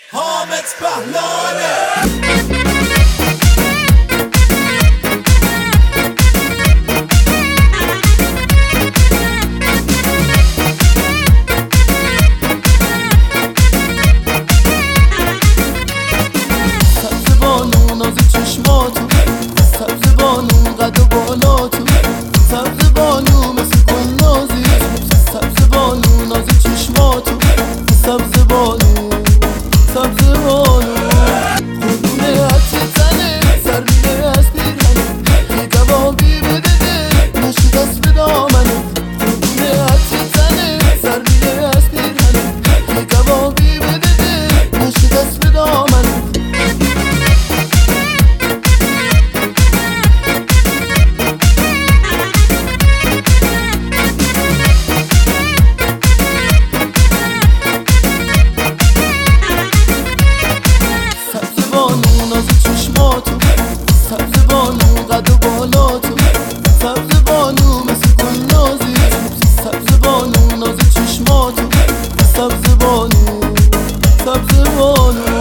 حامد پهلانه. سبز بانو ناز چشماتو، سبز بانو قد و بالاتو، سبز بانو مثل گل نازی، سبز بانو ناز چشماتو، سبز بانو سبز بانو خودونه حتی تنه سر میره از پیرهنه، یه جوابی بده ده نشی دست به دامنه. خودونه حتی تنه سر میره از پیرهنه، یه جوابی بده ده نشی دست به دامنه. سبز بانو ناز چشماتو، سبز بانو قد و بالاتو، سبز بانو مثل گل نازی، سبز بانو ناز چشماتو، سبز بانو سبز بانو